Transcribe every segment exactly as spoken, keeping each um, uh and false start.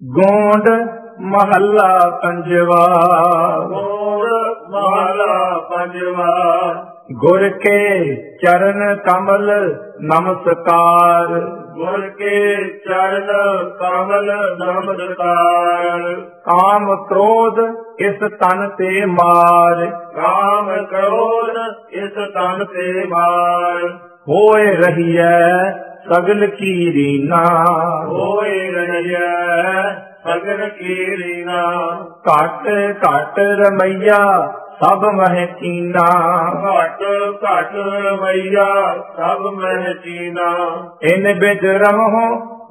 ਗੋਂਡ ਮਹੱਲਾ ਪੰਜਵਾ। ਗੋਂਡ ਮਹੱਲਾ ਪੰਜਵਾ। ਗੁਰ ਕੇ ਚਰਨ ਕਮਲ ਨਮਸਕਾਰ, ਗੁਰ ਕੇ ਚਰਨ ਕਮਲ ਨਮਸਕਾਰ। ਕਾਮ ਕ੍ਰੋਧ ਇਸ ਤਨ ਤੇ ਮਾਰ, ਕਾਮ ਕ੍ਰੋਧ ਇਸ ਤਨ ਤੇ ਮਾਰ। ਹੋਏ ਰਹੀਐ ਸਗਲ ਕੀ ਰੀਨਾ, ਹੋਏ ਰਹੀਐ ਸਗਲ ਕੀ ਰੀਨਾ। ਘਟ ਘਟ ਰਮਈਆ ਸਭ ਮਹਿ ਕੀਨਾ, ਘਟ ਘਟ ਰਮਈਆ ਸਭ ਮਹਿ ਕੀਨਾ। ਇਨ ਬਿਦ ਰਮਹੁ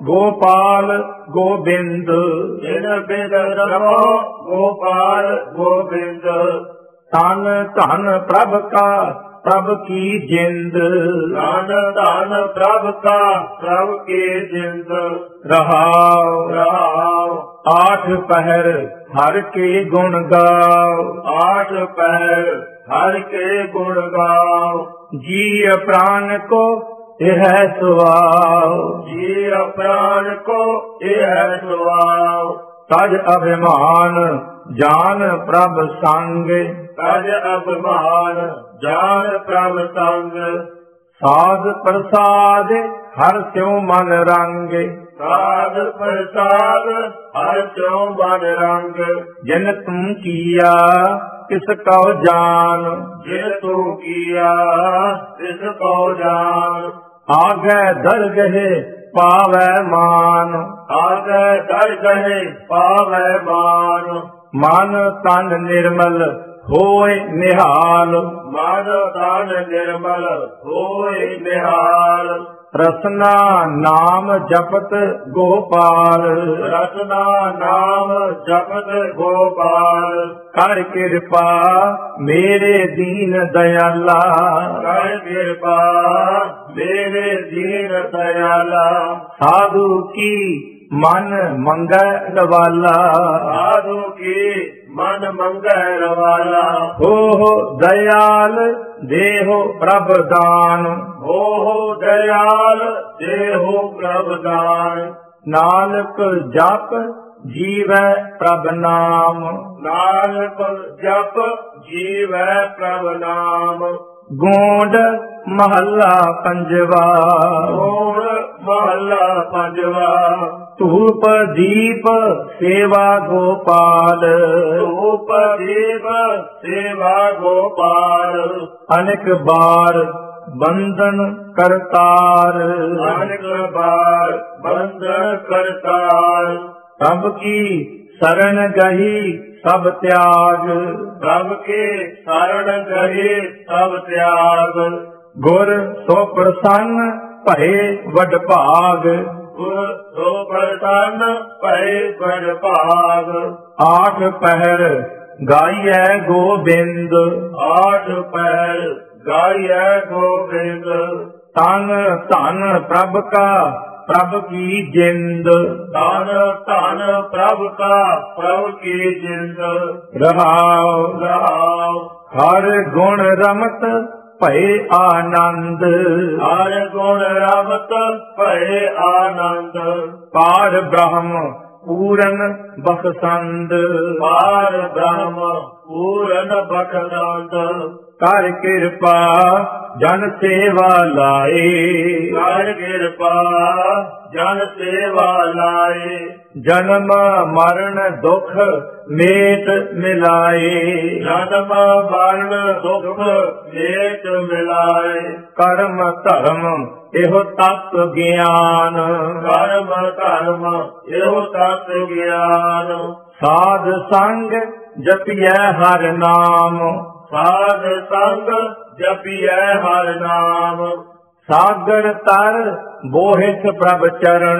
ਗੋਪਾਲ ਗੋਬਿੰਦ, ਇਨ ਬਿਦ ਰਮਹੁ ਗੋਪਾਲ ਗੋਬਿੰਦ। ਤਨ ਧਨ ਪ੍ਰਭ ਕਾ ਪ੍ਰਭ ਕੀ ਜਿੰਦ, ਧਨ ਧਨ ਪ੍ਰਭ ਕਾ ਪ੍ਰਭ ਕੀ ਜਿੰਦ। ਰਹਾਉ ਰਹਾਉ ਆਠ ਪਹਿਰ ਹਰ ਕੇ ਗੁਣ ਗਾਓ, ਆਠ ਪਹਿਰ ਹਰ ਕੇ ਗੁਣ ਗਾਓ। ਜੀ ਪ੍ਰਾਨ ਕੋ ਇਹ ਸੁਆਉ, ਜੀ ਪ੍ਰਾਨ ਕੋ ਇਹ ਸੁਆਉ। ਤਜ ਅਭਿਮਾਨ ਜਾਨ ਪ੍ਰਭ ਸੰਗ, ਤਜ ਅਭਿਮਾਨ ਜਾਨ ਪ੍ਰਭ ਸੰਗ। ਸਾਧ ਪ੍ਰਸਾਦ ਹਰ ਸਿਉ ਮਨ ਰੰਗ, ਸਾਧ ਪ੍ਰਸਾਦ ਹਰ ਸਿਉ ਮਨ ਰੰਗ। ਜਿਨ ਤੂੰ ਕੀਆ ਕਿਸ ਕਉ ਜਾਨ, ਜਿਨ ਤੂੰ ਕੀਆ ਤਿਸ ਕਉ ਜਾਨ। ਆਗੈ ਦਰਗਹਿ ਪਾਵੈ ਮਾਨ, ਆਗੈ ਦਰਗਹਿ ਪਾਵੈ ਮਾਨ। ਮਨ ਤਨ ਨਿਰਮਲ ਹੋਏ ਨਿਹਾਲ, ਮਨ ਤਨ ਨਿਰਮਲ ਹੋਏ ਨਿਹਾਲ। ਰਸਨਾ ਨਾਮ ਜਪਤ ਗੋਪਾਲ, ਰਸਨਾ ਨਾਮ ਜਪਤ ਗੋਪਾਲ। ਕਰ ਕਿਰਪਾ ਮੇਰੇ ਦੀਨ ਦਇਆਲਾ, ਕਰ ਕਿਰਪਾ ਮੇਰੇ ਦੀਨ ਦਇਆਲਾ। ਸਾਧੂ ਕੀ ਮਨ ਮੰਗੈ ਰਵਾਲਾ, ਸਾਧੂ ਕੀ ਮਨ ਮੰਗੈ ਰਵਾਲਾ। ਹੋ ਦਇਆਲ ਦੇਹੋ ਪ੍ਰਭ ਦਾਨ, ਹੋ ਦਇਆਲ ਦੇਹੋ ਪ੍ਰਭ ਦਾਨ। ਨਾਨਕ ਜਪ ਜੀਵੈ ਪ੍ਰਭ ਨਾਮ, ਨਾਨਕ ਜਪ ਜੀਵੈ ਪ੍ਰਭ ਨਾਮ। ਗੋਂਡ ਮਹੱਲਾ ਪੰਜਵਾ। ਗੋਂਡ ਮਹੱਲਾ ਪੰਜਵਾ। ਧੂਪ ਦੀਪ ਸੇਵਾ ਗੋਪਾਲ, ਧੂਪ ਦੀਪ ਸੇਵਾ ਗੋਪਾਲ। ਅਨੇਕ ਬਾਰ ਬੰਧਨ ਕਰਤਾਰ, ਅਨੇਕ ਬਾਰ ਬੰਧਨ ਕਰਤਾਰ। ਪ੍ਰਭ ਕੀ ਸਰਣ ਗਹੀ ਸਭ ਤਿਆਗ, ਪ੍ਰਭ ਕੇ ਸਰਣ ਗਹੀ ਸਭ ਤਿਆਗ। ਗੁਰ ਸੋ ਪ੍ਰਸੰਨ ਭਏ ਵਡ ਭਾਗ, ਗੁਰ ਸੋ ਪ੍ਰਸੰਨ ਭਏ ਵਡ ਭਾਗ। ਆਠ ਪਹਿਰ ਗਾਈਐ ਗੋਬਿੰਦ, ਆਠ ਪਹਿਰ ਗਾਈਐ ਗੋਬਿੰਦ। ਤਨ ਧਨ ਪ੍ਰਭ ਕਾ ਪ੍ਰਭ ਕੀ ਜਿੰਦ, ਧਨ ਧਨ ਪ੍ਰਭ ਕਾ ਪ੍ਰਭ ਕੀ ਜਿੰਦ। ਰਹਾਉ ਰਹਾਉ ਹਰ ਗੁਣ ਰਮਤ ਭਏ ਆਨੰਦ, ਹਰ ਗੁਣ ਰਮਤ ਭਏ ਆਨੰਦ। ਪਾਰ ਬ੍ਰਹਮ ਪੂਰਨ ਬਖਸ਼ੰਦ, ਪਾਰ ਬ੍ਰਹਮ ਪੂਰਨ ਬਖਸ਼ੰਦ। ਕਰ ਕਿਰਪਾ ਜਨ ਸੇਵਾ ਲਾਏ, ਕਰ ਕਿਰਪਾ ਜਨ ਸੇਵਾ ਲਾਏ। ਜਨਮ ਮਰਨ ਦੁਖ ਮੇਟ ਮਿਲਾਏ, ਜਨਮ ਮਰਨ ਦੁਖ ਮੇਟ ਮਿਲਾਏ। ਕਰਮ ਧਰਮ ਇਹੋ ਤਤ ਗਿਆਨ, ਕਰਮ ਧਰਮ ਇਹੋ ਤਤ ਗਿਆਨ। ਸਾਧ ਸੰਗ ਜਪਿਐ ਹਰ ਨਾਮ, ਸਾਧ ਸੰਗ ਜਪਿਐ ਹਰ ਨਾਮ। ਸਾਗਰ ਤਰ ਬੋਹਿਤ ਪ੍ਰਭ ਚਰਨ,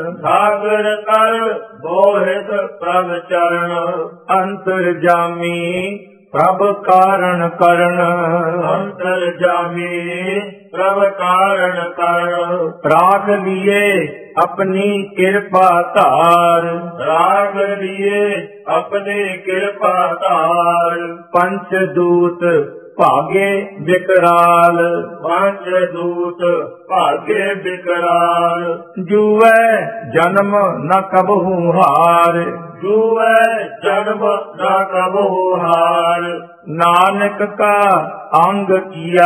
ਸਾਗਰ ਤਰ ਬੋਹਿਤ ਪ੍ਰਭ ਚਰਨ। ਅੰਤਰ ਜਾਮੀ ਪ੍ਰਭ ਕਾਰਣ ਕਰਨ, ਅੰਤਰ ਜਾਮੀ ਪ੍ਰਭ ਕਾਰਣ ਕਰਨ। ਰਾਖ ਲੀਏ ਆਪਣੀ ਕਿਰਪਾ ਧਾਰ, ਰਾਗ ਲੀਏ ਆਪਣੀ ਕਿਰਪਾ ਧਾਰ। ਪੰਚ ਦੂਤ ਭਾਗੇ ਵਿਕਰਾਲ। ਪੰਜ ਦੂਤ ਭਾਗੇ ਵਿਕਰਾਲ। ਜੂਐ ਜਨਮ ਨ ਕਬਹੂ ਹਾਰ। ਜੂਐ ਜਨਮ ਨਾ ਕਬਹੂ ਹਾਰ। ਨਾਨਕ ਕਾ ਅੰਗ ਕੀਆ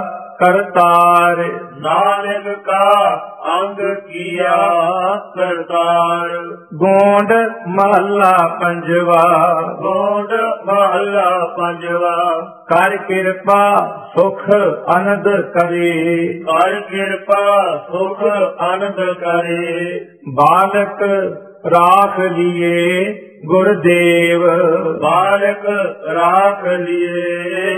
ਕਰਤਾਰ। ਨਾਨਕ ਕਾ ਅੰਗ ਕੀਆ ਕਰਤਾਰ। ਗੋਂਡ ਮਹੱਲਾ ਪੰਜਵਾ। ਗੋਂਡ ਮਹੱਲਾ ਪੰਜਵਾ। ਕਰ ਕਿਰਪਾ ਸੁਖ ਅਨੰਦ ਕਰੇ। ਕਰ ਕਿਰਪਾ ਸੁਖ ਆਨੰਦ ਕਰੇ। ਬਾਲਕ ਰਾਖ ਲੀਏ ਗੁਰਦੇਵ। ਬਾਲਕ ਰਾਖ ਲੀਏ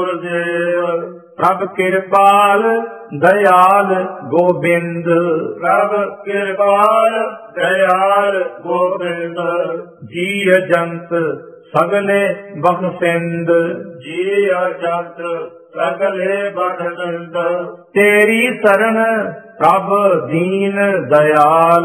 ਗੁਰਦੇਵ। ਪ੍ਰਭ ਕਿਰਪਾਲ ਦਇਆਲ ਗੋਬਿੰਦ। ਪ੍ਰਭ ਕਿਰਪਾਲ ਦਇਆਲ ਗੋਬਿੰਦ। ਜੀਅ ਜੰਤ ਸਗਲੇ ਬਖਸ਼ਿੰਦ। ਜੀ ਅਜੰਤ ਸਗਲੇ ਬਖਸ਼ਿੰਦ। ਤੇਰੀ ਸਰਣ ਪ੍ਰਭ ਦੀਨ ਦਇਆਲ।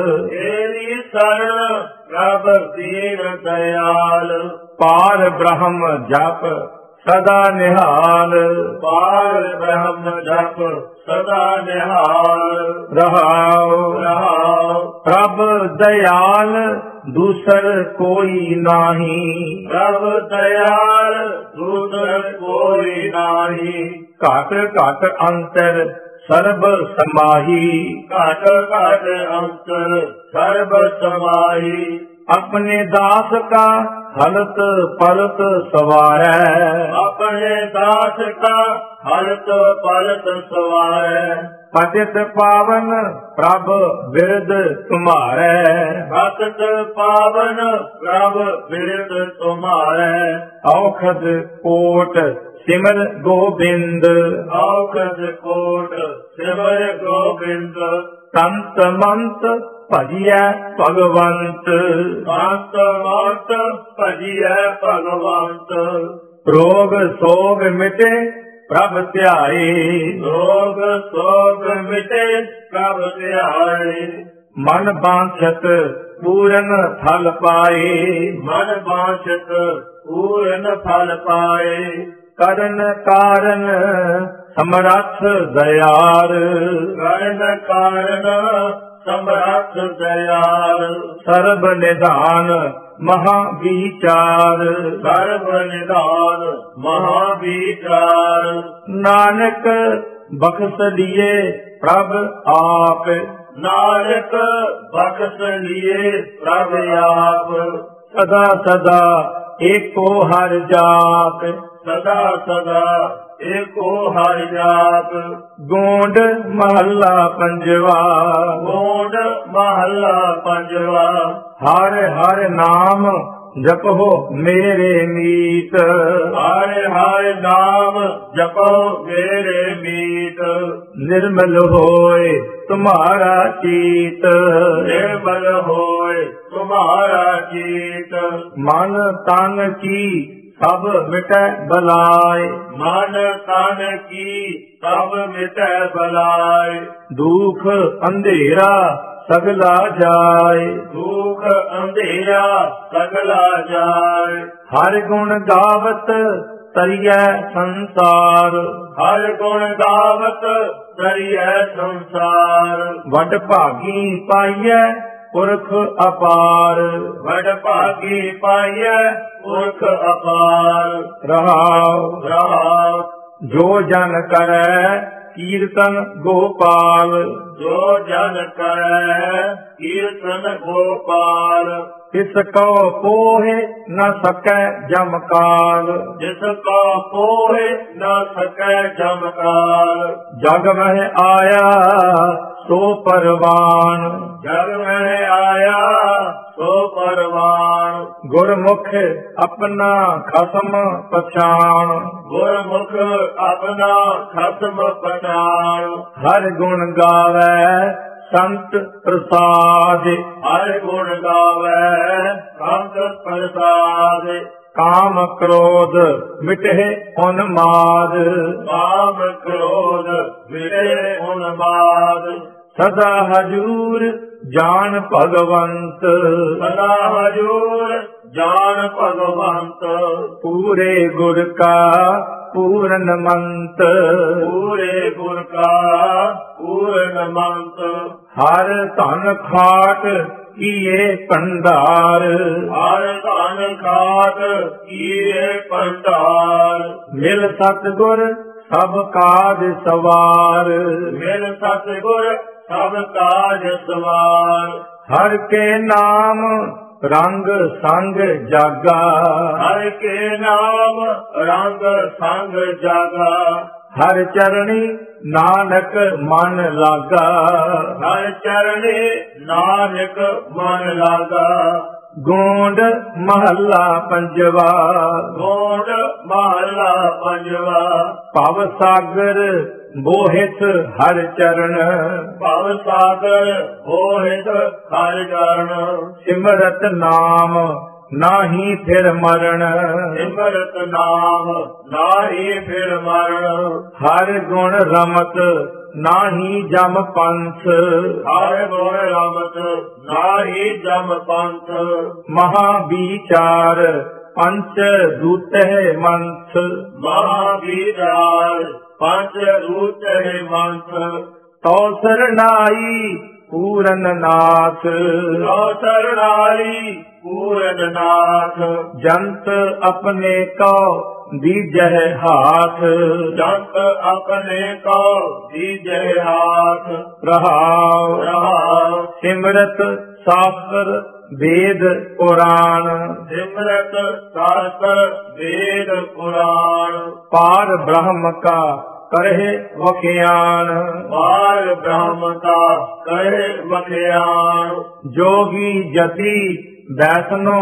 ਤੇਰੀ ਸਰਣ ਪ੍ਰਭ ਦੀਨ ਦਇਆਲ। ਪਾਰ ਬ੍ਰਹਮ ਜਪ ਸਦਾ ਨਿਹਾਲ। ਪਾਰ ਬ੍ਰਹਮ ਜਪ ਸਦਾ ਨਿਹਾਲ। ਰਹਾਉ ਰਹਾਉ। ਪ੍ਰਭ ਦਇਆਲ ਦੂਸਰ ਕੋਈ ਨਾਹੀ। ਪ੍ਰਭ ਦਇਆਲ ਦੂਸਰ ਕੋਈ ਨਾਹੀ। ਘਟ ਘਟ ਅੰਤਰ ਸਰਬ ਸਮਾਹੀ। ਘਟ ਘਟ ਅੰਤਰ ਸਰਬ ਸਮਾਹੀ। ਆਪਣੇ ਦਾਸ ਕਾ ਹਲਤ ਪਲਤ ਸਵਾਰੈ। ਆਪਣੇ ਦਾਸ ਕਾ ਹਲਤ ਪਲਤ ਸਵਾਰੈ। ਪਤਿਤ ਪਾਵਨ ਪ੍ਰਭ ਬਿਰਦ ਤੁਮਾਰੈ। ਭਗਤ ਪਾਵਨ ਪ੍ਰਭ ਬਿਰਦ ਤੁਮਾਰੈ। ਔਖਦ ਕੋਟ ਸਿਮਰ ਗੋਬਿੰਦ। ਔਖਦ ਕੋਟ ਸਿਮਰ ਗੋਬਿੰਦ। ਸੰਤ ਮੰਤ ਭਜਿਐ ਭਗਵੰਤ। ਸੰਤ ਮੰਤ ਭਜਿਐ ਭਗਵੰਤ। ਰੋਗ ਸੋਗ ਮਿਟੇ ਪ੍ਰਭ ਧਿਆਏ। ਰੋਗ ਸੋਗ ਮਿਟੇ ਪ੍ਰਭ ਧਿਆਏ। ਮਨ ਬਾਂਛਤ ਪੂਰਨ ਫਲ ਪਾਏ। ਮਨ ਬਾਂਛਤ ਪੂਰਨ ਫਲ ਪਾਏ। ਕਰਨ ਕਾਰਨ ਸਮਰੱਥ ਦਇਆਲ। ਕਰਨ ਕਾਰਨ ਸਮਰੱਥ ਦਇਆਲ। ਸਰਬ ਨਿਧਾਨ ਮਹਾ ਵਿਚਾਰ। ਸਰਬ ਨਿਧਾਨ ਮਹਾ ਵਿਚਾਰ। ਨਾਨਕ ਬਖਸ਼ ਲੀਏ ਪ੍ਰਭ ਆਪ। ਨਾਨਕ ਬਖਸ਼ ਲੀਏ ਪ੍ਰਭ ਆਪ। ਸਦਾ ਸਦਾ ਏਕੋ ਹਰਿ ਜਾਪ। ਸਦਾ ਸਦਾ ਏਕੋ ਹਰਿ ਜਾਪ। ਗੋਂਡ ਮਹੱਲਾ ਪੰਜਵਾ। ਗੋਂਡ ਮਹੱਲਾ ਪੰਜਵਾ। ਹਰ ਹਰ ਨਾਮ ਜਪੋ ਮੇਰੇ ਮੀਤ। ਹਰਿ ਹਰਿ ਨਾਮ ਜਪੋ ਮੇਰੇ ਮੀਤ। ਨਿਰਮਲ ਹੋਏ ਤੁਮਾਰਾ ਚੀਤ। ਨਿਰਮਲ ਹੋਏ ਤੁਮਾਰਾ ਚੀਤ। ਮਨ ਤਨ ਕੀ ਸਭ ਮਿਟੈ ਬਲਾਏ। ਮਨ ਤਨ ਕੀ ਸਭ ਮਿਟੈ ਬਲਾਏ। ਦੁਖ ਅੰਧੇਰਾ ਸਗਲਾ ਜਾਏ। ਦੁਖ ਅੰਧੇਰਾ ਸਗਲਾ ਜਾਏ। ਹਰ ਗੁਣ ਗਾਵਤ ਤਰੀਐ ਸੰਸਾਰ। ਹਰ ਗੁਣ ਗਾਵਤ ਤਰੀਐ ਸੰਸਾਰ। ਵੱਡ ਭਾਗੀ ਪਾਈਐ ਪੁਰਖ ਅਪਾਰ। ਵੱਡ ਭਾਗੀ ਪਾਈਐ ਪੁਰਖ ਅਪਾਰ। ਰਹਾਉ ਰਹਾਉ। ਜੋ ਜਨ ਕਰੈ ਕੀਰਤਨ ਗੋਪਾਲ। ਜੋ ਜਨ ਕਰੈ ਕੀਰਤਨ ਗੋਪਾਲ। ਤਿਸ ਕੋ ਪੋਹਿ ਨ ਸਕੈ ਜਮ ਕਾਲ। ਜਿਸ ਕੋ ਪੋਹਿ ਨ ਸਕੈ ਜਮ ਕਾਲ। ਜਗ ਮਹਿ ਆਇਆ ਸੋ ਪਰਵਾਨ। ਜਗ ਮਹਿ ਆਇਆ ਸੋ ਪਰਵਾਨ। ਗੁਰਮੁਖ ਆਪਣਾ ਖਸਮ ਪਛਾਣ। ਗੁਰਮੁਖ ਆਪਣਾ ਖਸਮ ਪਛਾਣ। ਹਰ ਗੁਣ ਗਾਵੈ ਸੰਤ ਪ੍ਰਸਾਦ। ਹਰ ਗੁਣ ਗਾਵੈ ਸੰਤ ਪ੍ਰਸਾਦ। ਕਾਮ ਕ੍ਰੋਧ ਮਿਟੇ ਉਨਮਾਦ। ਕਾਮ ਕ੍ਰੋਧ ਮਿਟੇ ਉਨਮਾਦ। ਸਦਾ ਹਜੂਰ ਜਾਣ ਭਗਵੰਤ। ਸਦਾ ਹਜੂਰ ਜਾਣ ਭਗਵੰਤ। ਪੂਰੇ ਗੁਰ ਕਾ ਪੂਰਨ ਮੰਤ। ਪੂਰੇ ਗੁਰ ਕਾ ਪੂਰਨ ਮੰਤ। ਹਰ ਧਨ ਖਾਟ ਕੀਏ ਭੰਡਾਰ। ਹਰ ਧਨ ਖਾਟ ਕੀਏ ਭੰਡਾਰ। ਮਿਲ ਸਤਿਗੁਰ ਸਭ ਕਾਜ ਸਵਾਰ। ਮਿਲ ਸਤਿਗੁਰ ਸਭ ਕਾਜ ਸਵਾਰ। ਹਰ ਕੇ ਨਾਮ ਰੰਗ ਸੰਗ ਜਾਗਾ। ਹਰ ਕੇ ਨਾਮ ਰੰਗ ਸੰਗ ਜਾਗਾ। ਹਰ ਚਰਣੀ ਨਾਨਕ ਮਨ ਲਾਗਾ। ਹਰ ਚਰਣੇ ਨਾਨਕ ਮਨ ਲਾਗਾ। ਗੋਂਡ ਮਹੱਲਾ ਪੰਜਵਾ। ਗੋਂਡ ਮਹੱਲਾ ਪੰਜਵਾ। ਭਵ ਸਾਗਰ ਮੋਹਿਤ ਹਰ ਚਰਨ। ਭਵ ਸਾਗਰ ਮੋਹਿਤ ਹਰ ਚਰਨ। ਸਿਮਰਤ ਨਾਮ ਨਾਹੀ ਫਿਰ ਮਰਨ। ਸਿਮਰਤ ਨਾਮ ਨਾਹੀ ਫਿਰ ਮਰਨ। ਹਰ ਗੁਣ ਰਮਤ ਨਾਹੀ ਜਮ ਪੰਥ। ਹਰ ਗੁਣ ਰਮਤ ਨਾਹੀ ਜਮ ਪੰਥ। ਮਹਾ ਵਿਚਾਰ ਪੰਚ ਦੂਤਹਿ ਮੰਥ। ਮਹਾ ਵਿਚਾਰ ਪੰਚ ਦੂਤਹਿ ਮੰਥ। ਤੋ ਸਰਨਾਈ ਪੂਰਨ ਨਾਥ। ਤੋ ਸਰਨਾਈ ਪੂਰਨ ਨਾਥ। ਜੰਤ ਆਪਣੇ ਕੋ ਦੀਜਹਿ ਹਾਥ। ਜੰਤ ਆਪਣੇ ਕੋ ਦੀਜਹਿ ਹਾਥ। ਰਹਾਉ ਰਹਾਉ। ਸਿਮਰਤ ਸ਼ਾਸਤਰ ਵੇਦ ਪੁਰਾਣ। ਸਿਮਰਤ ਸ਼ਾਸਤਰ ਵੇਦ ਪੁਰਾਣ। ਪਾਰ ਬ੍ਰਹਮ ਕਾ ਕਰਹਿ ਵਖਿਆਨ। ਪਾਰ ਬ੍ਰਹਮ ਕਾ ਕਰਹਿ ਵਖਿਆਨ। ਜੋਗੀ ਜਤੀ ਬੈਸਨੋ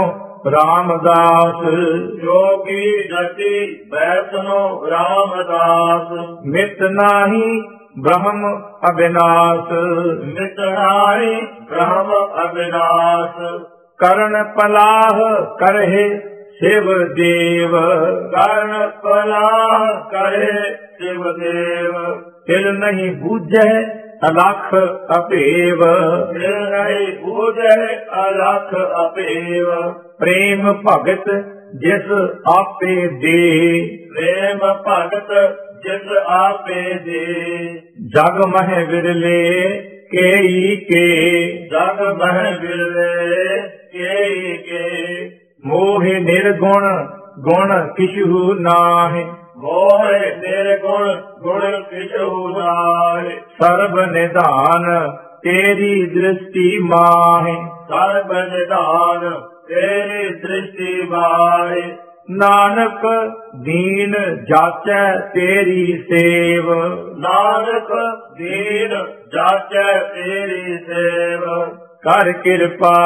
ਰਾਮਦਾਸ। ਜੋਗੀ ਜਤੀ ਬੈਸਨੋ ਰਾਮਦਾਸ। ਮਿਤ ਨਾਹੀ ਬ੍ਰਹਮ ਅਬਿਨਾਸ਼। ਮਿਤ ਨਾਹੀ ਬ੍ਰਹਮ ਅਬਿਨਾਸ਼। ਕਰਨ ਪਲਾਹ ਕਰਹਿ ਸ਼ਿਵ ਦੇਵ। ਕਰਨ ਪਲਾਹ ਕਰੇ ਸ਼ਿਵ ਦੇਵ। ਤਿਲ ਨਹੀਂ ਬੂਝੈ ਅਲਖ ਅਭੇਵ। ਤਿਲ ਨਹੀਂ ਬੂਝੈ ਅਲਖ ਅਭੇਵ। ਪ੍ਰੇਮ ਭਗਤ ਜਿਸ ਆਪੇ ਦੇ। ਪ੍ਰੇਮ ਭਗਤ ਜਿਸ ਆਪੇ ਦੇ। ਜਗ ਮਹਿ ਵਿਰਲੇ ਕੇਈ ਕੇ। ਜਗ ਮਹਿ ਵਿਰਲੇ ਕੇਈ ਕੇ। ਮੋਹਿ ਨਿਰਗੁਣ ਗੁਣ ਕਿਛੂ ਨਾਹਿ। ਮੋਹਿ ਨਿਰਗੁਣ ਗੁਣ ਕਿਛੂ ਨਾਹਿ। ਸਰਬ ਨਿਧਾਨ ਤੇਰੀ ਦ੍ਰਿਸ਼ਟੀ ਮਾਹਿ। ਸਰਬ ਨਿਧਾਨ ਤੇਰੀ ਦ੍ਰਿਸ਼ਟੀ ਮਾਹਿ। ਨਾਨਕ ਦੀਨ ਜਾਚੈ ਤੇਰੀ ਸੇਵ। ਨਾਨਕ ਦੀਨ ਜਾਚੈ ਤੇਰੀ ਸੇਵ। ਕਰ ਕਿਰਪਾ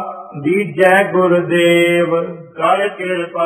ਦੀਜੈ ਗੁਰਦੇਵ। ਕਰ ਕਿਰਪਾ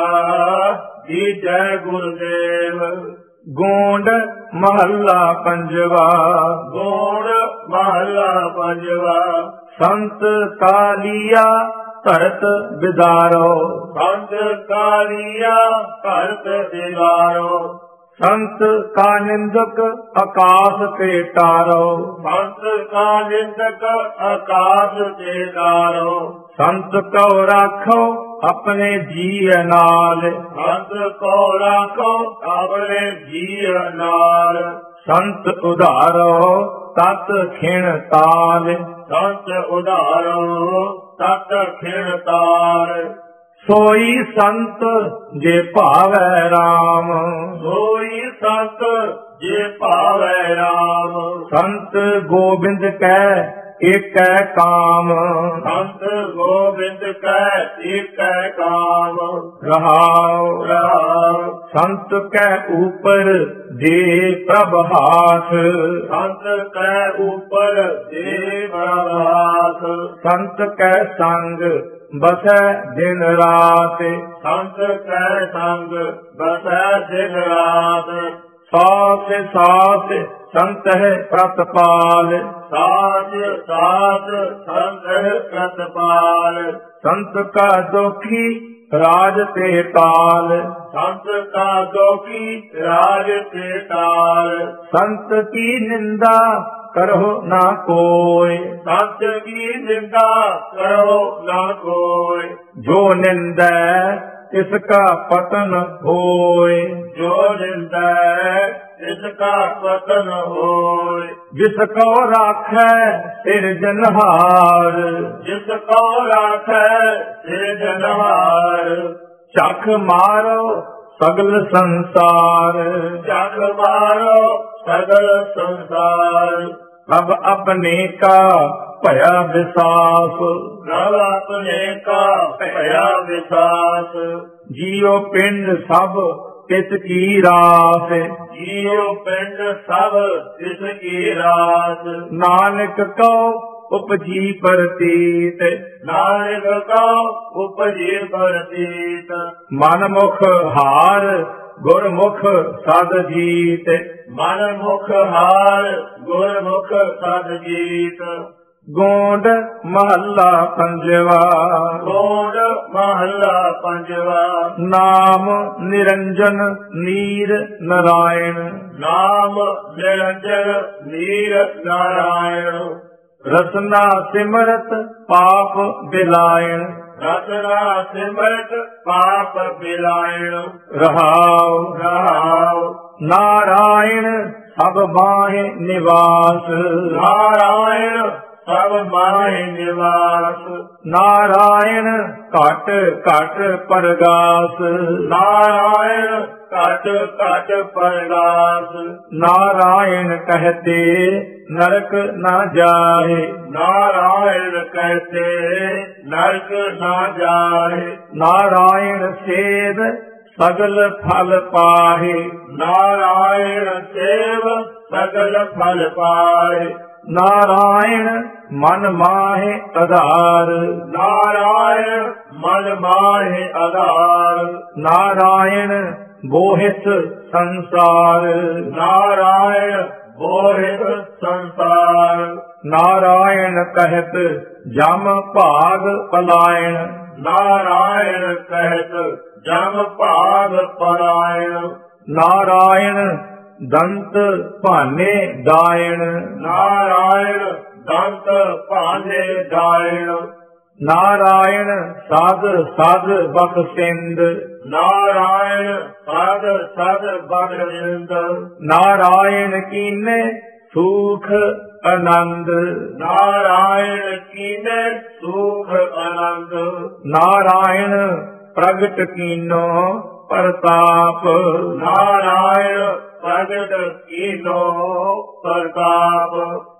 ਦੀਜੈ ਗੁਰਦੇਵ। ਗੋਂਡ ਮਹੱਲਾ ਪੰਜਵਾ। ਗੋਂਡ ਮਹੱਲਾ ਪੰਜਵਾ। ਸੰਤ ਕਾਲੀਆ ਧਰਤ ਬਿਦਾਰੋ। ਸੰਤ ਕਾਲੀਆ ਧਰਤ ਬਿਦਾਰੋ। ਸੰਤ ਕਾ ਨਿੰਦਕ ਆਕਾਸ਼ ਤੇ ਤਾਰੋ। ਸੰਤ ਕਾ ਨਿੰਦਕ ਆਕਾਸ਼ ਤੇ ਤਾਰੋ। ਸੰਤ ਕਉ ਰਾਖੋ ਆਪਣੇ ਜੀਅ ਨਾਲ। ਸੰਤ ਕੋ ਰਾਖੋ ਆਪਣੇ ਜੀਅ ਨਾਲ। ਸੰਤ ਉਧਾਰੋ ਤਤ ਖਿਣ ਤਾਲ। ਸੰਤ ਉਧਾਰੋ ਤਤ ਖਿਣ ਤਾਲ। ਸੋਈ ਸੰਤ ਜੇ ਭਾਵੈ ਰਾਮ। ਸੋਈ ਸੰਤ ਜੇ ਭਾਵੈ ਰਾਮ। ਸੰਤ ਗੋਬਿੰਦ ਕੈ ਏਕੈ ਕਾਮ। ਸੰਤ ਗੋਬਿੰਦ ਕੈ ਏਕੈ ਕਾਮ। ਰਹਾਉ ਰਹਾਉ। ਸੰਤ ਕੈ ਉਪਰ ਦੇ ਪ੍ਰਭ ਹਾਥ। ਸੰਤ ਕੈ ਉਪਰ ਦੇ ਪ੍ਰਭਾਤ। ਸੰਤ ਕੈ ਸੰਗ ਬਸੈ ਦਿਨ ਰਾਤ। ਸੰਤ ਕੈ ਸੰਗ ਬਸੈ ਦਿਨ ਰਾਤ। ਸਾਥ ਸਾਥ ਸੰਤ ਹੈ ਪ੍ਰਤਪਾਲ। ਸਾਧ ਸਾਧ ਸੰਤ ਹੈ ਪ੍ਰਤਪਾਲ। ਸੰਤ ਕਾ ਦੁਖੀ ਰਾਜ ਤੇ ਤਾਲ। ਸੰਤ ਕਾ ਦੁਖੀ ਰਾਜ ਤੇ ਤਾਲ। ਸੰਤ ਕੀ ਨਿੰਦਾ ਕਰੋ ਨਾ ਕੋਇ। ਸੰਤ ਕੀ ਨਿੰਦਾ ਕਰੋ ਨਾ ਕੋਈ। ਜੋ ਨਿੰਦੈ इसका पतन होए। जो निंदै इसका पतन होए। जिसको राखै सिरजनहार, जिसको राखै सिरजनहार। चख मारो सगल संसार, जग मारो सगल संसार। अब अपने का भया विसास, प्रभ अपने का भया विसास। जियो पिंड सब तिसकी रास, जियो पिंड सब तिसकी रास। नानक को उपजी प्रतीत, नानक को उपजी प्रतीत। मनमुख हार गुरमुख सद जीत, मन मुख हार गुरमुख सद जीत। गोंड महला पंजवा, गोंड महला पंजवा। नाम निरंजन नीर नारायण, नाम निरंजन नीर नारायण। रसना सिमरत पाप बिलायण, रसना सिमरत पाप बिलायण। रहाव रहाव नारायण सब माहे निवास, नारायण सब माहे निवास। नारायण घट घट परगास, नारायण कट कट परगास। नारायण कहते नरक न जाए, नारायण कहते नरक न जाए। नारायण सेव सगल फल पाहे, नारायण सेव सगल फल पाए। नारायण मन माहे आधार, नारायण मन माहे आधार। नारायण बोहित संसार, नारायण बोहित संसार। नारायण कहत जम भाग पलायन, नारायण कहत जम भाग परायण। नारायण दंत भाने दायण, नारायण दंत भाने दायण। नारायण साध साध बख्शिंद, नारायण सद सद बख्शिंद। नारायण कीने सुख आनंद, नारायण कीने सुख आनंद। नारायण प्रगट कीनो प्रताप, नारायण प्रगट कीनो प्रताप।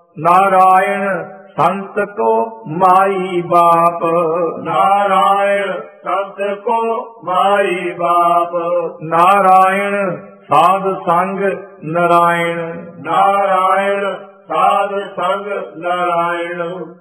नारायण संत को माई बाप, नारायण संत को माई बाप। नारायण साध संग नारायण, नारायण साध संग नारायण।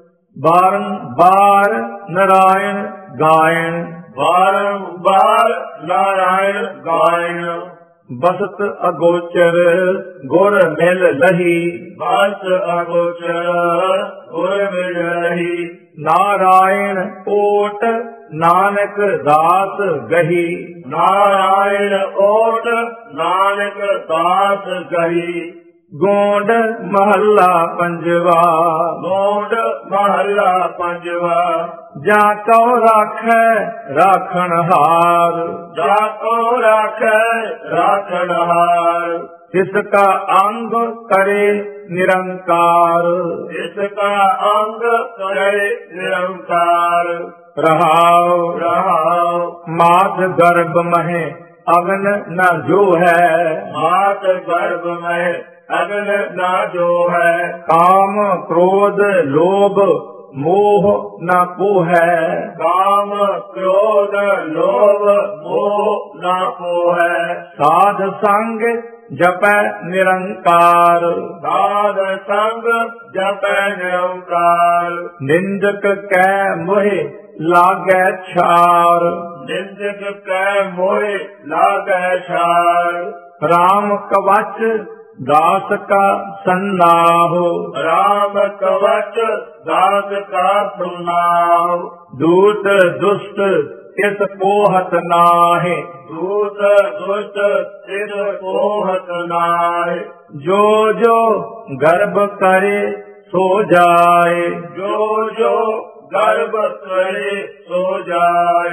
बारंबार नारायण गायन, बारंबार नारायण गायन। बसत अगोचर गुर मिल लही, बस अगोचर गुर मिल रही। नारायण ओट नानक दास गही, नारायण ओट नानक दास गही। गोंड महला पंजवा, गोंड महला पंजवा। जाको राखै राखण हार, जाको राखै राखण हार। जिसका अंग करे निरंकार, इसका अंग करे निरंकार। रहाव रहाव मात गर्भ महे अग्न न जो है, मात गर्भ में अग्न न जो है। काम क्रोध लोभ मोह न को है, काम क्रोध लोभ मोह न को है। साध संग जपै निरंकार, साध संग जपै निरंकार। निंदक कै मोहे लागै छार, निंदक कै मोहे लागै छार। राम कवच दास का सन्नाहो, राम कवच दास का सुनाव। दूत दुष्ट इस पोहत नाहे, दूत दुष्ट सिर पोहत नाय। जो जो गर्भ करे सो जाए, जो जो गर्भ करे सो जाय।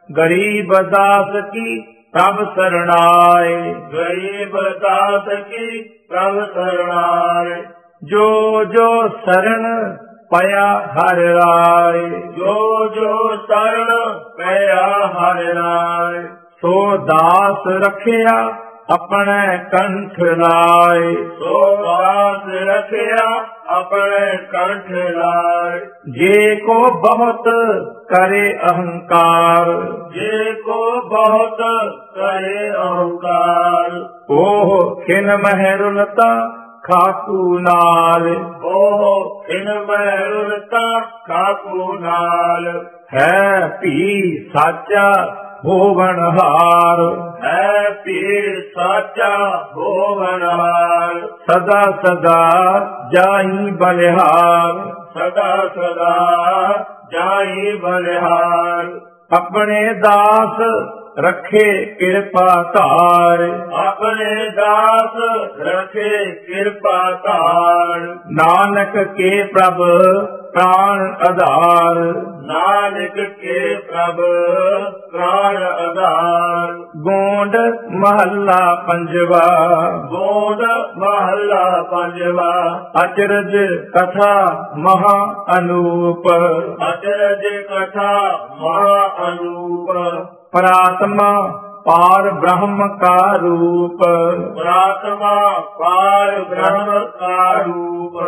गरीब दास की प्रभ शरणाए। गरीब दास की प्रभ शरणाए। जो जो शरण पया हर राय। जो जो शरण पया हर राय। सो दास रखिया अपने कंठ लाए। सो दास रखिया अपने कंठ लाए। जे को बहुत करे अहंकार। जे को बहुत करे अहंकार। ओह खिन महरुलता खाकू नाल। ओह इन महरुलता खाकू नाल। है पी साचा होवनहार। है पीर साचा होवनहार। सदा सदा जाई बलिहार। सदा सदा जाई बलिहार। अपने दास रखे कृपा धार। अपने दास रखे कृपा धार। नानक के प्रभ प्राण आधार। नानक के प्रभ प्राण आधार। गोंड महला पंजवा। गोंड महला पंजवा। अचरज कथा महा अनूप। अचरज कथा महा अनूप। परात्मा पार ब्रह्म का रूप। परात्मा पार ब्रह्म का रूप।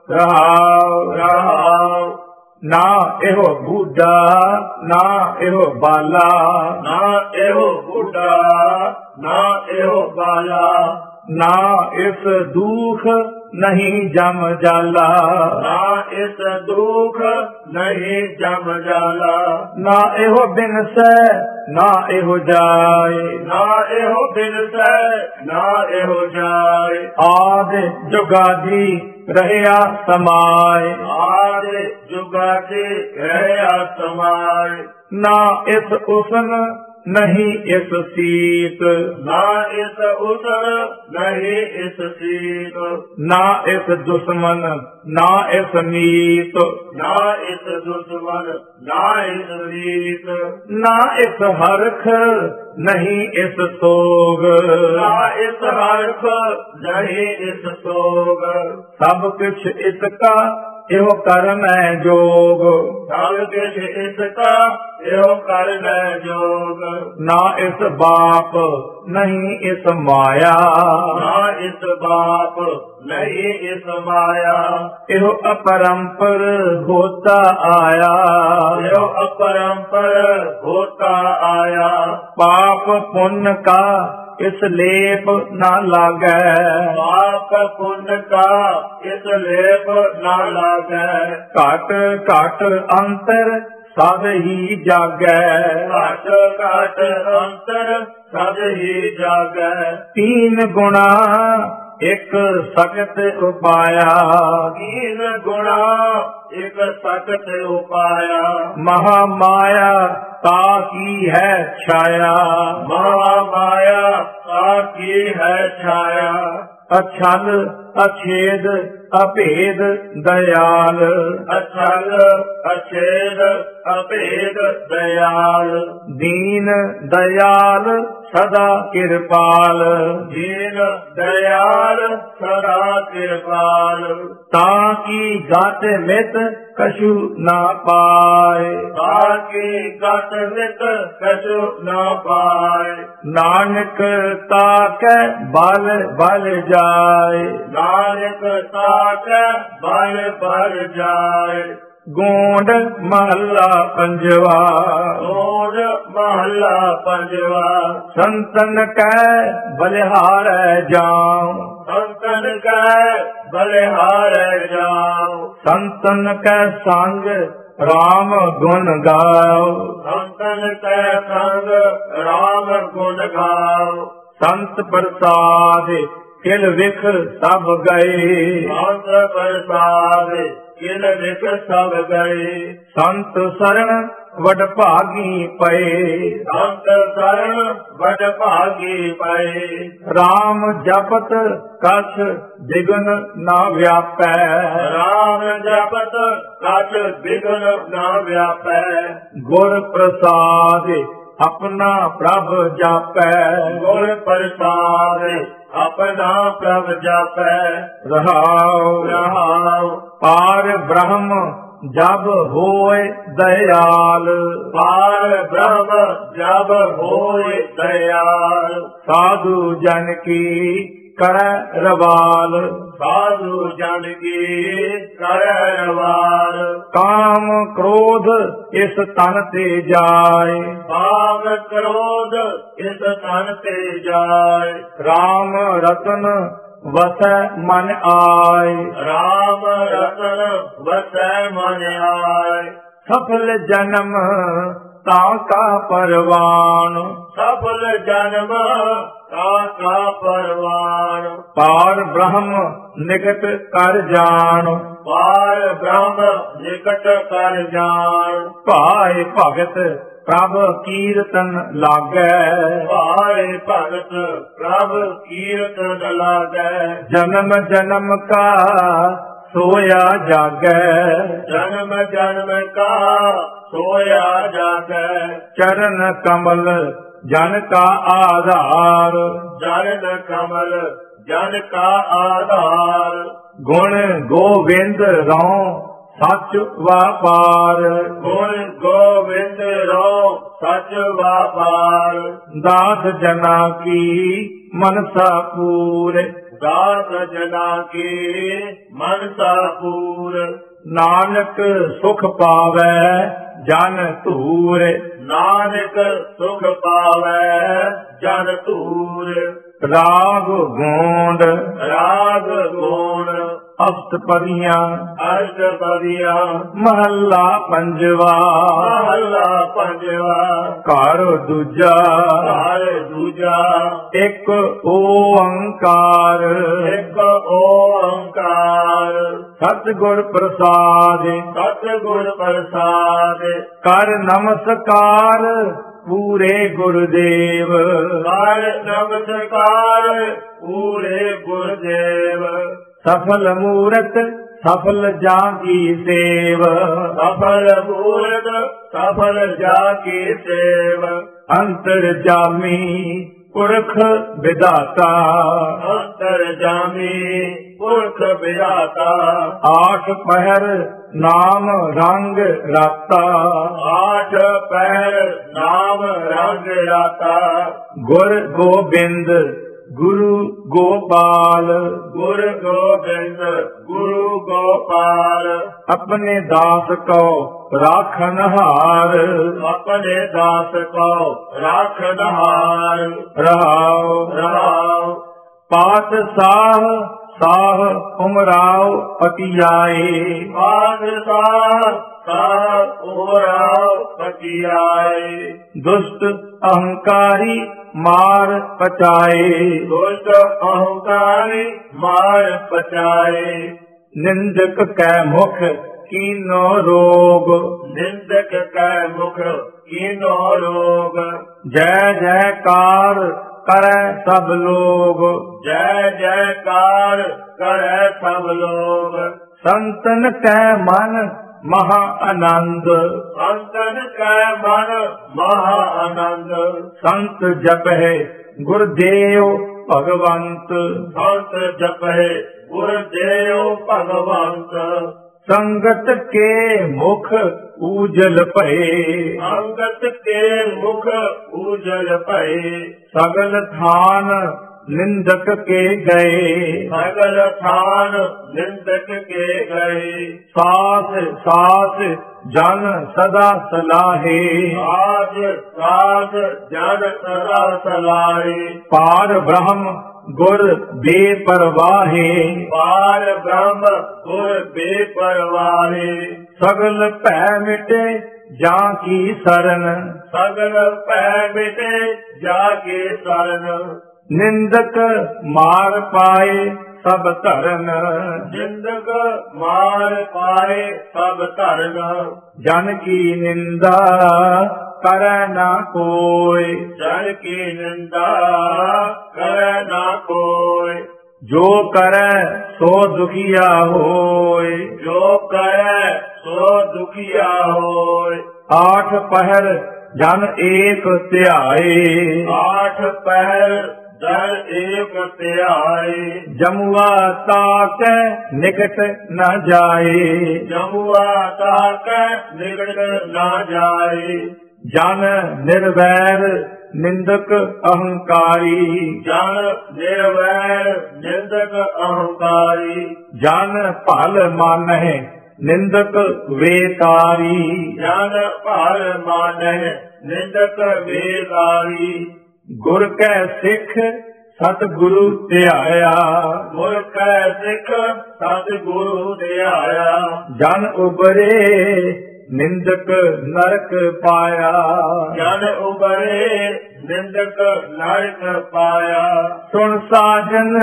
रहाओ रहाओ ना एहो बूढ़ा ना एहो बाला। ना एहो बूढ़ा ना एहो बाला। ना इस दुख नहीं जम जाला। ना इस दुख नहीं जम जाला। ना एहो बिन से ना एहो जाए। ना एहो बिन से ना एहो जाए। आदि जुगादी रहया समाय। आदि जुगादी रहया समाय। ना इस उसन नहीं इस सीत। ना इस उसन नहीं इस सीत। ना इस दुश्मन ना इस मीत। ना इस दुश्मन ना इस मीत। ना इस हरख नहीं इस सोग। ना इस हरख नहीं इस सोग। सब कुछ इसका एहो कर्म है जोग। सब कुछ इसका एहो कर्म है जोग। ना इस बाप नहीं इस माया। ना इस बाप नहीं इस माया। एहो अपरंपर होता आया। एहो अपरंपर होता आया। पाप पुण्य का इस लेप न लागै। पाप पुण्य का इस लेप न लागै। घट घट अंतर सब ही जागै। घट घट अंतर सब ही जागै। तीन गुणा एक सगत उपाया। तीन गुणा एक सगत उपाया। महामाया ता की है छाया। महामाया ता की है छाया। अछल अछेद अभेद दयाल। अछल अछेद अभेद दयाल। दीन दयाल सदा कृपाल। दीन दयाल सदा कृपाल। ताकि गात मित कछु न पाए। ताकि गत मित कछु न पाए। नानक ताकै बल बल जाए। नानक ताकै बल बल जाए। गोंड महला पंजवा। गोंड महला पंजवा। संतन कै बलिहार जाऊं। संतन कै बलिहार जाऊं। संतन कै संग राम गुण गाओ। संतन कै संग राम गुण गाओ। संत प्रसाद किल विख सब गए। संत प्रसाद किल विख सब गए। संत शरण वड भागी पए। संत शरण वड भागी पए। राम जपत कछ बिघन न व्यापै। राम जपत कछ बिघन न व्यापै। गुर प्रसाद ਆਪਣਾ ਪ੍ਰਭ ਜਾਪੈ। ਗੁਰ ਪ੍ਰਸਾਦ ਆਪਣਾ ਪ੍ਰਭ ਜਾਪੈ। ਰਹਾਉ ਰਹਾਉ ਪਾਰ ਬ੍ਰਹਮ ਜਬ ਹੋਏ ਦਇਆਲ। ਪਾਰ ਬ੍ਰਹਮ ਜਬ ਹੋਏ ਦਇਆਲ। ਸਾਧੂ ਜਨ ਕੀ ਕਰੈ ਰਵਾਲ। ਸਾਧੂ ਜਨ ਕੀ ਕਰੈ ਰਵਾਲ। ਕਾਮ ਕ੍ਰੋਧ ਇਸ ਤਨ ਤੇ ਜਾਏ। ਕਾਮ ਕ੍ਰੋਧ ਇਸ ਤਨ ਤੇ ਜਾਏ। RAM ਰਤਨ ਵਸੈ ਮਨ ਆਏ। ਰਾਮ ਰਤਨ ਵਸੈ ਮਨ ਆਏ। ਸਫਲ ਜਨਮ ਤਾਂ ਕਾ ਪਰਵਾਨ। ਸਫਲ ਜਨਮ ਤਾਂ ਕਾ ਪਰਵਾਨ। ਪਾਰ ਬ੍ਰਹਮ ਨਿਕਟ ਕਰ ਜਾਣ। ਪਾਰ ਬ੍ਰਹਮ ਨਿਕਟ ਕਰ ਜਾਣ। ਭਾਏ ਭਗਤ ਪ੍ਰਭ ਕੀਰਤਨ ਲਾਗੈ। ਭਾਏ ਭਗਤ ਪ੍ਰਭ ਕੀਰਤਨ ਲਾਗੈ। ਜਨਮ ਜਨਮ ਕਾ ਸੋਇਆ ਜਾਗੈ। ਜਨਮ ਜਨਮ ਕਾ ਸੋਇਆ ਜਾਗੈ। ਚਰਨ ਕਮਲ ਜਨ ਕਾ ਆਧਾਰ। ਚਰਨ ਕਮਲ ਜਨ ਕਾ ਆਧਾਰ। ਗੁਣ ਗੋਬਿੰਦ ਰਉ ਸੱਚ ਵਾਪਾਰ। ਗੁਣ ਗੋਬਿੰਦ ਰੋ ਸਚ ਵਾਪਾਰ। ਦਾਸ ਜਨਾ ਕੀ ਮਨਸਾ ਪੂਰ। ਦਾਸ ਜਨਾ ਕੀ ਮਨਸਾ ਪੂਰ। ਨਾਨਕ ਸੁਖ ਪਾਵੈ ਜਨ ਧੂਰ। ਨਾਨਕ ਸੁਖ ਪਾਵੈ ਜਨ ਧੂਰ। ਰਾਗ ਗੋਂਡ ਰਾਗ ਗੁਣ ਅਸ਼ਟਪਦੀਆਂ ਅਸ਼ਟਪਦੀਆਂ। ਮਹੱਲਾ ਪੰਜਵਾ। ਮਹੱਲਾ ਪੰਜਵਾ। ਘਰ ਦੂਜਾ ਘਰ ਦੂਜਾ। ਇੱਕ ਓੰਕਾਰ। ਇੱਕ ਓੰਕਾਰ। ਸਤਿਗੁਰ ਪ੍ਰਸਾਦ ਸਤਿਗੁਰ ਪ੍ਰਸਾਦ। ਕਰ ਨਮਸਕਾਰ ਪੂਰੇ ਗੁਰਦੇਵ। ਕਰ ਨਮਸਕਾਰ ਪੂਰੇ ਗੁਰਦੇਵ। ਸਫਲ ਮੂਰਤ ਸਫਲ ਜਾਂ ਕੀ ਸੇਵ। ਸਫਲ ਮੂਰਤ ਸਫਲ ਜਾ ਕੀ ਸੇਵ। ਅੰਤਰ ਜਾਮੀ ਪੁਰਖ ਵਿਦਾਤਾ। ਅੰਤਰ ਜਾਮੀ ਪੁਰਖ ਵਿਦਾਤਾ। ਆਠ ਪਹਿਰ ਨਾਮ ਰੰਗ ਰਾਤਾ। ਆਠ ਪਹਿਰ ਨਾਮ ਰੰਗ ਰਾਤਾ। ਗੁਰ ਗੋਬਿੰਦ ਗੁਰੂ ਗੋਪਾਲ। ਗੁਰ ਗੋਬਿੰਦ ਗੁਰੂ ਗੋਪਾਲ। ਆਪਣੇ ਦਾਸ ਕੋ ਰਾਖਨ ਹਾਰ। ਆਪਣੇ ਦਾਸ ਕੋ ਰਾਖਨ ਹਾਰ। ਰਹਾਉ ਰਹਾਉ ਪਾਤਸ਼ਾਹ ਸਾਹ ਉਮਰਾਉ ਪਤਿਆਏ। ਬਾਦਸ਼ਾਹ ਸਾਹ ਉਮਰਾਉ ਪਤਿਆਏ। ਦੁਸ਼ਟ ਅਹੰਕਾਰੀ ਮਾਰ ਪਚਾਏ। ਦੁਸ਼ਟ ਅਹੰਕਾਰੀ ਮਾਰ ਪਚਾਏ। ਨਿੰਦਕ ਕੈ ਮੁਖ ਕੀਨੋ ਰੋਗ। ਨਿੰਦਕ ਕੈ ਮੁਖ ਕੀਨੋ ਰੋਗ। ਜੈ ਜੈਕਾਰ ਕਰੈ ਸਭ ਲੋਗ। ਜੈ ਜੈਕਾਰ ਕਰੈ ਸਭ ਲੋਗ। ਸੰਤਨ ਕੈ ਮਨ ਮਹਾ ਆਨੰਦ। ਸੰਤਨ ਕੈ ਮਨ ਮਹਾ ਆਨੰਦ। ਸੰਤ ਜਪਹਿ ਗੁਰਦੇਵ ਭਗਵੰਤ। ਸੰਤ ਜਪਹਿ ਗੁਰਦੇਵ ਭਗਵੰਤ। ਸੰਗਤ ਕੇ ਮੁਖ ਊਜਲ ਭਏ। ਅੰਗਤ ਕੇ ਮੁਖ ਊਜਲ ਭਏ। ਸਗਲ ਥਾਨ ਨਿੰਦਕ ਕੇ ਗਏ। ਸਗਲ ਥਾਨ ਨਿੰਦਕ ਕੇ ਗਏ। ਸਾਸ ਸਾਸ ਜਨ ਸਦਾ ਸਲਾਹੇ। ਆਜ ਸਾਧ ਜਨ ਸਦਾ ਸਲਾਹੇ। ਪਾਰ ਬ੍ਰਹਮ ਗੁਰ ਬੇਪਰਵਾਹੇ। ਪਾਰ ਬ੍ਰਹਮ ਗੁਰ ਬੇਪਰਵਾਹੇ। ਸਗਲ ਭੈ ਮਿਟੇ ਜਾਂ ਕੀ ਸਰਨ। ਸਗਲ ਭੈ ਮਿਟੇ ਜਾ ਕੇ ਸਰਨ। ਨਿੰਦਕ ਮਾਰ ਪਾਏ ਸਭ ਧਰਨ। ਨਿੰਦਕ ਮਾਰ ਪਾਏ ਸਭ ਧਰਨ। ਜਨ ਕੀ ਨਿੰਦਾ ਕਰੈ ਨਾ ਕੋਇ। ਜਨ ਕੀ ਨਿੰਦਾ ਕਰੈ ਨਾ ਕੋਇ। ਜੋ ਕਰੈ ਸੋ ਦੁਖੀਆ ਹੋਇ। ਜੋ ਕਰੈ ਸੋ ਦੁਖੀਆ ਹੋਇ। ਆਠ ਪਹਿਰ ਜਨ ਏਕ ਧਿਆਏ। ਆਠ ਪਹਿਰ ਦਰ ਏਕ ਧਿਆਏ। ਜਮੁਆ ਤਾਕੈ ਨਿਕਟ ਨ ਜਾਏ। ਜਮੁਆ ਤਾਕੈ ਨਿਕਟ ਨਾ ਜਾਏ। ਜਨ ਨਿਰਵੈਰ ਨਿੰਦਕ ਅਹੰਕਾਰੀ। ਜਨ ਨਿਰਵੈਰ ਨਿੰਦਕ ਅਹੰਕਾਰੀ। ਜਨ ਭਲ ਮਾਨਹਿ ਨਿੰਦਕ ਵੇਕਾਰੀ। ਜਨ ਭਲ ਮਾਨਹਿ ਨਿੰਦਕ ਵੇਕਾਰੀ। ਗੁਰ ਕੈ ਸਿੱਖ ਸਤਿਗੁਰੂ ਧਿਆਇਆ। ਗੁਰ ਕੈ ਸਿੱਖ ਸਤਿਗੁਰੂ ਧਿਆਇਆ। ਜਨ ਉਬਰੇ ਨਿੰਦਕ ਨਰਕ ਪਾਇਆ। ਜਨ ਉਬਰੇ ਨਿੰਦਕ ਨਰਕ ਪਾਇਆ। ਸੁਣ ਸਾਜਨ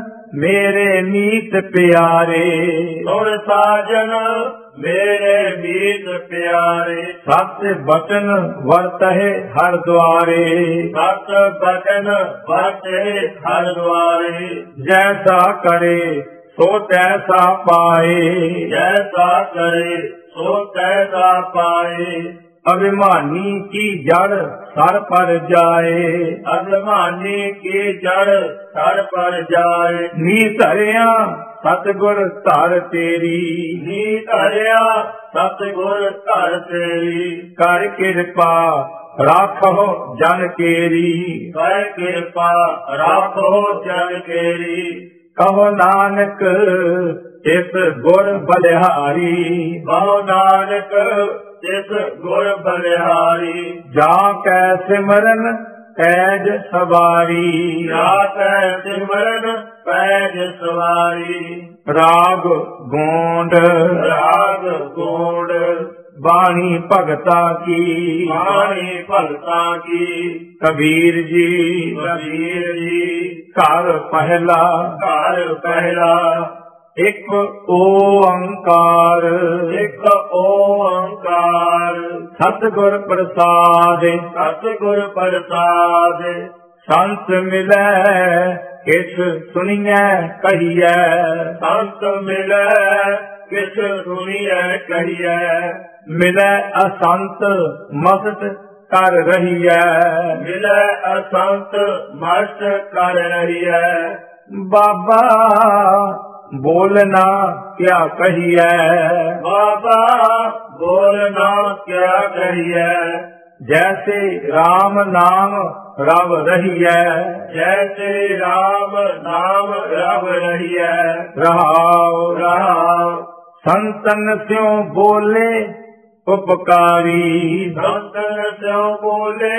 ਮੇਰੇ ਮੀਤ ਪਿਆਰੇ। ਸੁਣ ਸਾਜਨ ਮੇਰੇ ਮੀਤ ਪਿਆਰੇ। ਸਤ ਬਚਨ ਵਰਤਹਿ ਹਰ ਦੁਆਰੇ। ਸਤ ਬਚਨ ਵਰਤੇ ਹਰ ਦੁਆਰੇ। ਜੈਸਾ ਕਰੇ ਸੋ ਤੈਸਾ ਪਾਏ। ਜੈਸਾ ਕਰੇ ਸੋ ਤੈਸਾ ਪਾਏ। ਅਭਿਮਾਨੀ ਕੀ ਜੜ ਸਰ ਪਰ ਜਾਏ। ਅਭਿਮਾਨੀ ਕੀ ਜੜ ਸਰ ਪਰ ਜਾਏ। ਨੀ ਧਰਿਆ ਸਤਿਗੁਰ ਧਰ ਤੇਰੀ। ਨੀ ਧਰਿਆ ਸਤਿਗੁਰ ਧਰ ਤੇਰੀ। ਕਰ ਕਿਰਪਾ ਰਾਖੋ ਜਨ ਕੇਰੀ। ਕਰ ਕਿਰਪਾ ਰਾਖੋ ਜਨ ਕੇਰੀ। ਕਹੋ ਨਾਨਕ ਇਸ ਗੁਰ ਬਲਿਹਾਰੀ। ਕਹੋ ਨਾਨਕ ਇਸ ਗੁਰ ਬਲਿਹਾਰੀ। ਜਾ ਕੈ ਸਿਮਰਨ ਪੈਜ ਸਵਾਰੀ। ਜਾ ਕੈ ਸਿਮਰਨ ਪੈਜ ਸਵਾਰੀ। ਰਾਗ ਗੋਂਡ ਰਾਗ ਗੋਂਡ ਬਾਣੀ ਭਗਤਾ ਕੀ। ਬਾਣੀ ਭਗਤਾਂ ਕੀ। ਕਬੀਰ ਜੀ ਕਬੀਰ ਜੀ ਘਰ ਪਹਿਲਾ। ਘਰ ਪਹਿਲਾ। ਇੱਕ ਓੰਕਾਰ। ਇੱਕ ਓੰਕਾਰ। ਸਤਿਗੁਰ ਪ੍ਰਸਾਦ। ਸਤਿਗੁਰ ਪ੍ਰਸਾਦ। ਸੰਤ ਮਿਲੈ ਕਿਛ ਸੁਣੀਐ ਕਹੀਐ। ਸੰਤ ਮਿਲੈ ਕਿਛ ਸੁਣੀਐ ਕਹੀਐ। ਮਿਲੈ ਅਸੰਤ ਮਸਤ ਕਰ ਰਹੀਐ। ਮਿਲੈ ਅਸੰਤ ਮਸਤ ਕਰ ਰਹੀਐ। ਬਾਬਾ ਬੋਲਣਾ ਕਿਆ ਕਹੀਐ। ਬਾਬਾ ਬੋਲਣਾ ਕਿਆ ਕਹੀਐ। ਜੈਸੇ RAM ਨਾਮ ਰਵ ਰਹੀਐ। ਜੈਸੇ ਰਾਮ ਨਾਮ ਰਵ ਰਹੀਐ। ਰਹਾਉ ਰਹਾਉ। ਸੰਤਨ ਸਿਉ ਬੋਲੇ ਉਪਕਾਰੀ। ਸੰਤਨ ਸਿਉ ਬੋਲੇ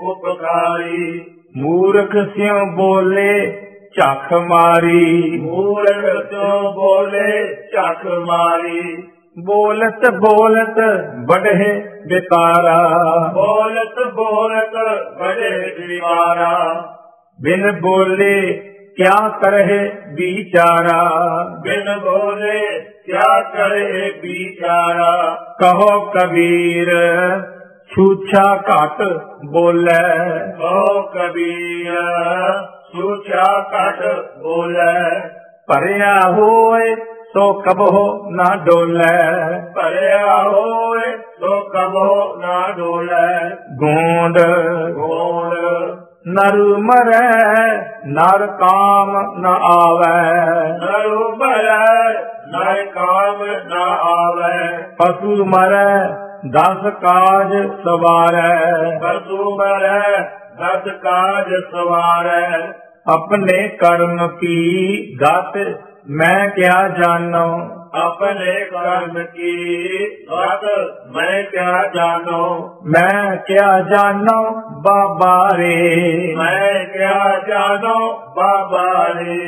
ਉਪਕਾਰੀ। ਮੂਰਖ ਸਿਉ ਬੋਲੇ ਝੱਖ ਮਾਰੀ। ਮੂਰਖ ਸਿਉ ਬੋਲੇ ਝੱਖ ਮਾਰੀ। ਬੋਲਤ ਬੋਲਤ ਬੜਹਿ ਵਿਕਾਰਾ। ਬੋਲਤ ਬੋਲਤ ਬੜੇ ਵਿਕਾਰਾ। ਬਿਨ ਬੋਲੇ ਕਿਆ ਕਰਹਿ ਵਿਚਾਰਾ। ਬਿਨ ਬੋਲੇ ਕਿਆ ਕਰੇ ਵਿਚਾਰਾ। ਕਹੋ ਕਬੀਰ ਛੂਛਾ ਘਟ ਬੋਲੇ। ਕਹੋ ਕਬੀਰ ਛੂਛਾ ਘਟ ਬੋਲੇ। ਭਰਿਆ ਹੋਏ ਸੋ ਕਬਹੁ ਨਾ ਡੋਲੇ। ਭਰਿਆ ਹੋਏ ਸੋ ਕਬਹੁ ਨਾ ਡੋਲੇ। ਗੋਂਡ ਗੋਂਡ ਨਰ ਮਰੈ ਨਰ ਕਾਮ ਨ ਆਵੈ। ਨਰੁ ਮਰੈ ਨਰ ਕਾਮ ਨ ਆਵੈ। ਪਸ਼ੂ ਮਰੈ ਦਸ ਕਾਜ ਸਵਾਰੈ। ਪਸ਼ੂ ਮਰੈ ਦਸ ਕਾਜ ਸਵਾਰੈ। ਆਪਣੇ ਕਰਮ ਕੀ ਗਤ ਮੈਂ ਕਿਆ ਜਾਣੋ। ਆਪਣੇ ਕਰਮ ਕੀ ਗਤ ਮੈਂ ਕਿਆ ਜਾਣੋ। ਮੈਂ ਕਿਆ ਜਾਣੋ ਬਾਬਾ ਰੇ। ਮੈਂ ਕਿਆ ਜਾਣੋ ਬਾਬਾ ਰੇ।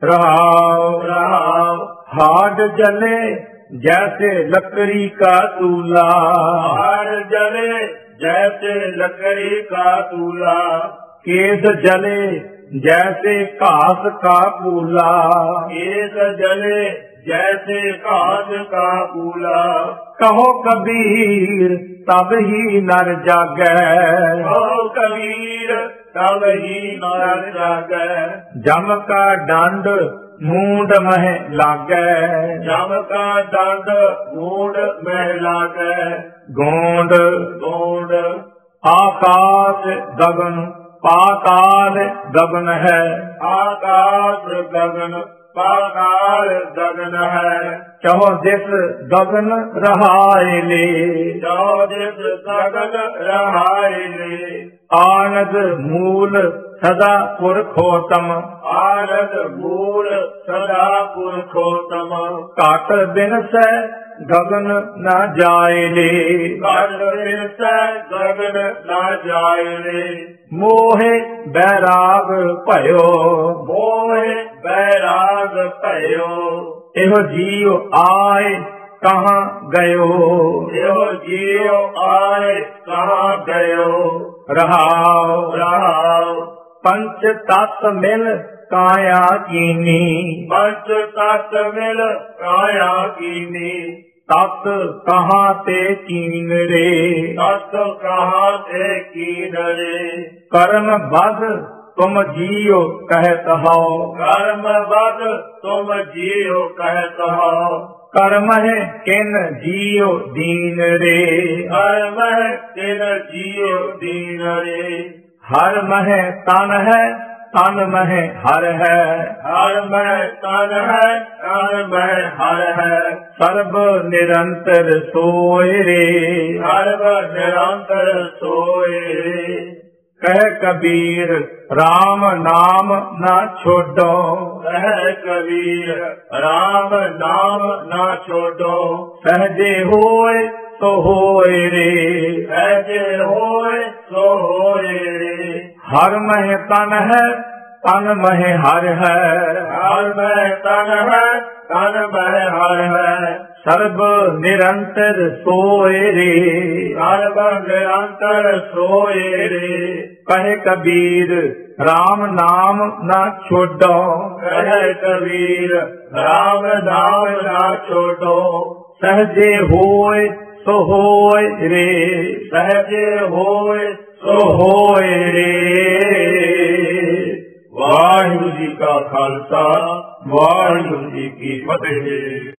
ਰਹਾਉ ਰਾਮ ਹਾਡ ਜਲੇ ਜੈਸੇ ਲੱਕੜੀ ਕਾ ਤੂਲਾ। हार जले जैसे लकड़ी का तूला। केस जले जैसे घास का पूला। केस जले जैसे घास का पूला। कहो कबीर तब ही नर जागै। कहो कबीर तब ही नर जागै। जम का दंड मूंड मह लागै। जम का दंड मूंड मह लागै। गोंड गोंड आकाश गगन पाताल गगन है, आकाश गगन पाताल गगन है। चहो दिस गगन रहाए ले, चौदिस गगन रहाए ले। आनंद मूल सदा पुरखोतम, आनंद मूल सदा पुरखोतम। काट बिन से गगन न जाए ले, काट बिन से गगन न जाए ले। मोहे बैराग भयो, मोहे बैराग भयो। एहो जीव आए कहाँ गयो, यो जियो आए कहाँ गयो। रहाओ रहाओ पंच तत्व मिल काया कीनी, पंच तत्व मिल काया कीनी। तत् कहाँ ते कीन रे, तत्व कहाँ से कीन रे। कर्म बद तुम जियो कहत हो, कर्म बद तुम जियो कहत हो। कर्म है किन जियो दीन रे, कर्म तिन जियो दीन रे। हर मह तन है तन मह हर है, हर में तन है तन में हर है। सर्व निरंतर सोए रे, सर्व निरंतर सोए। कह कबीर राम नाम न छोड़ो, कह कबीर राम नाम ना छोड़ो। सहजे होए तो होए रे, ऐसे होए सो होए रे। हर मह तन है तन मह हर है, हर में तन है तन में हर है। सर्व निरंतर सोए रे, सर्व निरंतर सोए रे। कहे कबीर राम नाम न छोड़ो, कह कबीर राम नाम ना छोड़ो। सहजे होए तो होए रे, सहजे होए तो होए रे। वाहिगुरु जी का खालसा वाहिगुरु जी की फतेह।